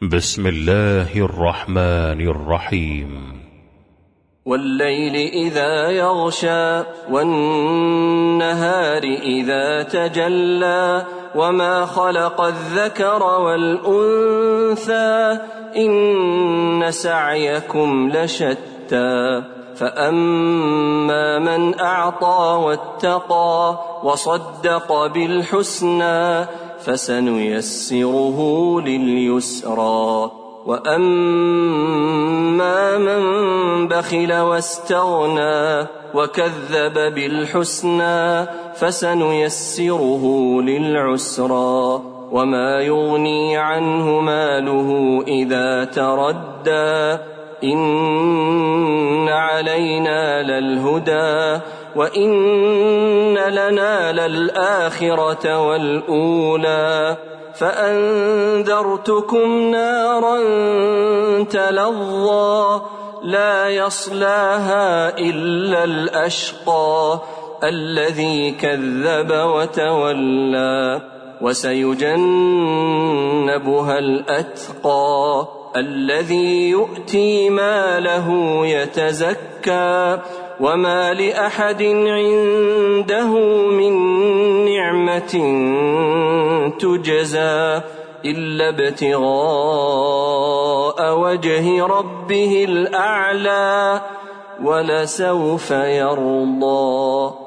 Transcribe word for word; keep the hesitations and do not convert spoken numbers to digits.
بسم الله الرحمن الرحيم. والليل إذا يغشى والنهار إذا تجلى وما خلق الذكر والأنثى إن سعيكم لشتى فأما من أعطى واتقى وصدق بالحسنى فسنيسره لليسرى وأما من بخل واستغنى وكذب بالحسنى فسنيسره للعسرى وما يغني عنه ماله إذا تردى إن علينا للهدى وإن لنا للآخرة والأولى فأنذرتكم نارا تلظى لا يصلاها إلا الأشقى الذي كذب وتولى وسيجنبها الأتقى الذي يؤتي ماله يتزكى وما لأحد عنده من نعمة تجزى إلا ابتغاء وجه ربه الأعلى ولسوف يرضى.